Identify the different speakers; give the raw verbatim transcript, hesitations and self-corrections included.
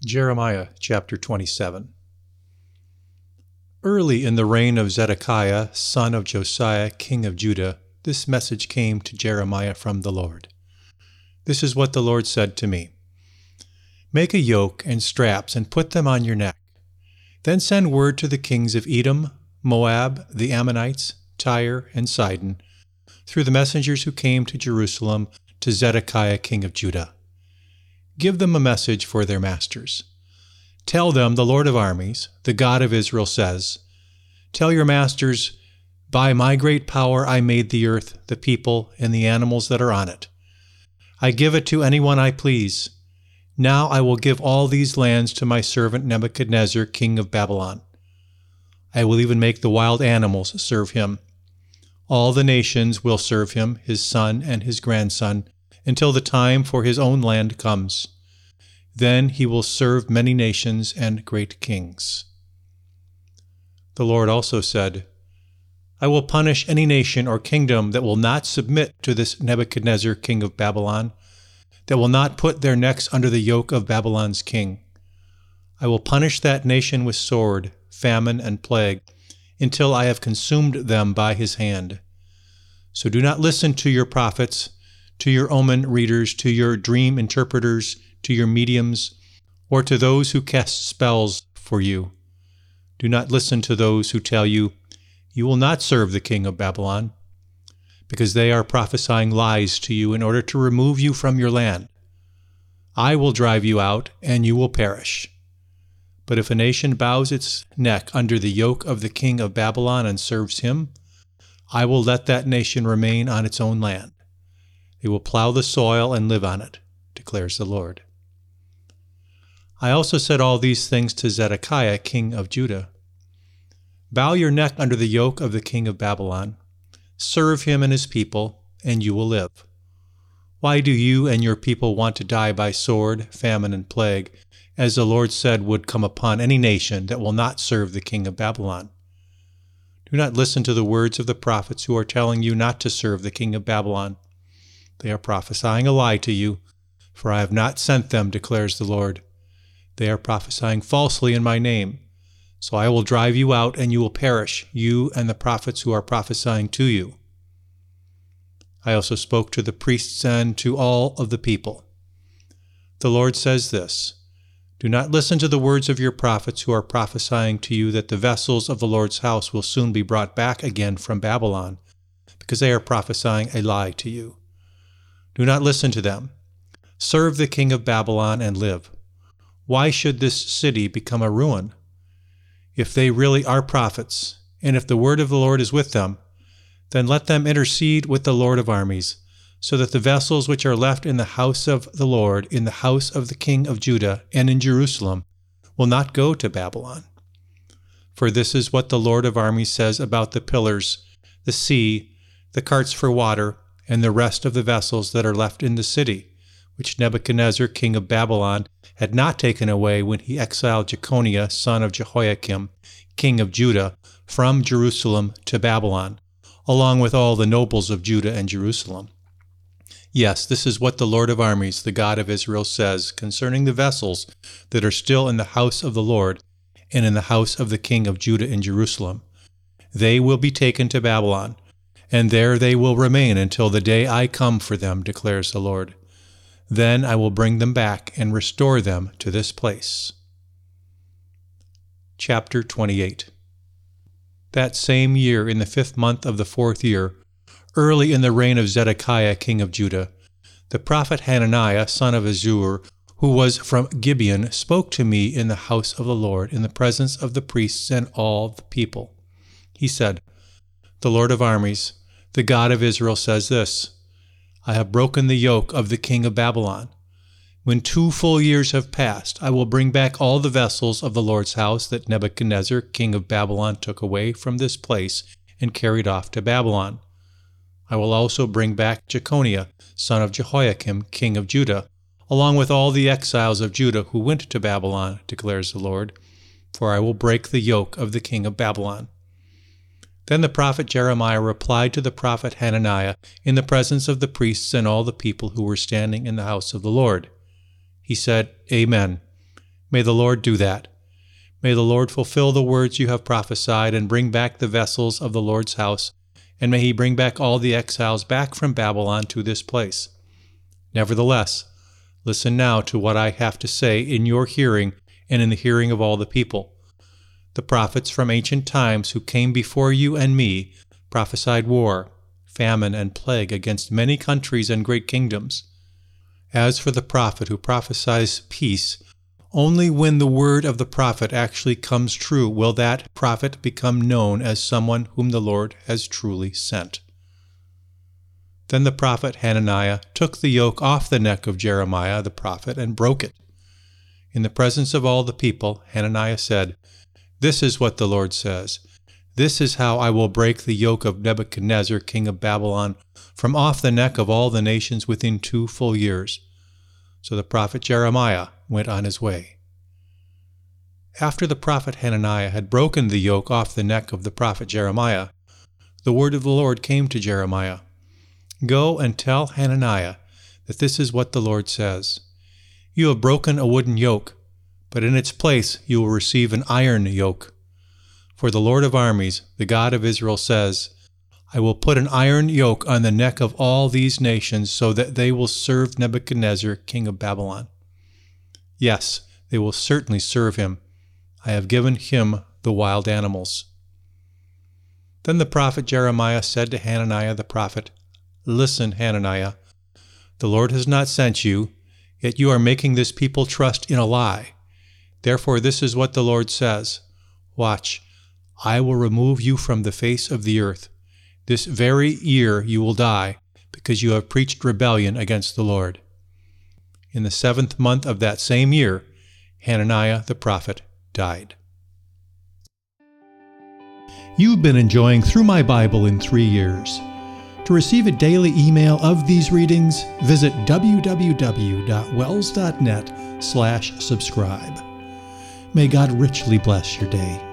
Speaker 1: Jeremiah chapter twenty-seven. Early in the reign of Zedekiah, son of Josiah, king of Judah, this message came to Jeremiah from the Lord. This is what the Lord said to me. Make a yoke and straps and put them on your neck. Then send word to the kings of Edom, Moab, the Ammonites, Tyre, and Sidon, through the messengers who came to Jerusalem to Zedekiah, king of Judah. Give them a message for their masters. Tell them the Lord of armies, the God of Israel, says, Tell your masters, by my great power I made the earth, the people, and the animals that are on it. I give it to anyone I please. Now I will give all these lands to my servant Nebuchadnezzar, king of Babylon. I will even make the wild animals serve him. All the nations will serve him, his son and his grandson, until the time for his own land comes. Then he will serve many nations and great kings. The Lord also said, I will punish any nation or kingdom that will not submit to this Nebuchadnezzar, king of Babylon, that will not put their necks under the yoke of Babylon's king. I will punish that nation with sword, famine, and plague, until I have consumed them by his hand. So do not listen to your prophets, to your omen readers, to your dream interpreters, to your mediums, or to those who cast spells for you. Do not listen to those who tell you, you will not serve the king of Babylon, because they are prophesying lies to you in order to remove you from your land. I will drive you out, and you will perish. But if a nation bows its neck under the yoke of the king of Babylon and serves him, I will let that nation remain on its own land. They will plow the soil and live on it, declares the Lord. I also said all these things to Zedekiah, king of Judah. Bow your neck under the yoke of the king of Babylon. Serve him and his people, and you will live. Why do you and your people want to die by sword, famine, and plague, as the Lord said would come upon any nation that will not serve the king of Babylon? Do not listen to the words of the prophets who are telling you not to serve the king of Babylon. They are prophesying a lie to you, for I have not sent them, declares the Lord. They are prophesying falsely in my name. So I will drive you out, and you will perish, you and the prophets who are prophesying to you. I also spoke to the priests and to all of the people. The Lord says this, Do not listen to the words of your prophets who are prophesying to you that the vessels of the Lord's house will soon be brought back again from Babylon, because they are prophesying a lie to you. Do not listen to them. Serve the king of Babylon and live. Why should this city become a ruin? If they really are prophets, and if the word of the Lord is with them, then let them intercede with the Lord of armies, so that the vessels which are left in the house of the Lord, in the house of the king of Judah, and in Jerusalem, will not go to Babylon. For this is what the Lord of armies says about the pillars, the sea, the carts for water, and the rest of the vessels that are left in the city, which Nebuchadnezzar, king of Babylon, had not taken away when he exiled Jeconiah, son of Jehoiakim, king of Judah, from Jerusalem to Babylon, along with all the nobles of Judah and Jerusalem. Yes, this is what the Lord of armies, the God of Israel, says concerning the vessels that are still in the house of the Lord and in the house of the king of Judah in Jerusalem. They will be taken to Babylon, and there they will remain until the day I come for them, declares the Lord. Then I will bring them back and restore them to this place. Chapter twenty-eight. That same year, in the fifth month of the fourth year, early in the reign of Zedekiah, king of Judah, the prophet Hananiah, son of Azur, who was from Gibeon, spoke to me in the house of the Lord, in the presence of the priests and all the people. He said, The Lord of armies, the God of Israel, says this, I have broken the yoke of the king of Babylon. When two full years have passed, I will bring back all the vessels of the Lord's house that Nebuchadnezzar, king of Babylon, took away from this place and carried off to Babylon. I will also bring back Jeconiah, son of Jehoiakim, king of Judah, along with all the exiles of Judah who went to Babylon, declares the Lord, for I will break the yoke of the king of Babylon. Then the prophet Jeremiah replied to the prophet Hananiah in the presence of the priests and all the people who were standing in the house of the Lord. He said, Amen. May the Lord do that. May the Lord fulfill the words you have prophesied and bring back the vessels of the Lord's house, and may he bring back all the exiles back from Babylon to this place. Nevertheless, listen now to what I have to say in your hearing and in the hearing of all the people. The prophets from ancient times who came before you and me prophesied war, famine, and plague against many countries and great kingdoms. As for the prophet who prophesies peace, only when the word of the prophet actually comes true will that prophet become known as someone whom the Lord has truly sent. Then the prophet Hananiah took the yoke off the neck of Jeremiah the prophet and broke it. In the presence of all the people, Hananiah said, "This is what the Lord says. This is how I will break the yoke of Nebuchadnezzar, king of Babylon, from off the neck of all the nations within two full years." So the prophet Jeremiah went on his way. After the prophet Hananiah had broken the yoke off the neck of the prophet Jeremiah, the word of the Lord came to Jeremiah. "Go and tell Hananiah that this is what the Lord says. You have broken a wooden yoke, but in its place you will receive an iron yoke. For the Lord of armies, the God of Israel, says, I will put an iron yoke on the neck of all these nations so that they will serve Nebuchadnezzar, king of Babylon. Yes, they will certainly serve him. I have given him the wild animals." Then the prophet Jeremiah said to Hananiah the prophet, "Listen, Hananiah, the Lord has not sent you, yet you are making this people trust in a lie. Therefore this is what the Lord says, Watch, I will remove you from the face of the earth. This very year you will die, because you have preached rebellion against the Lord." In the seventh month of that same year, Hananiah the prophet died. You've been enjoying Through My Bible in Three Years. To receive a daily email of these readings, visit w w w dot wells dot net slash subscribe. May God richly bless your day.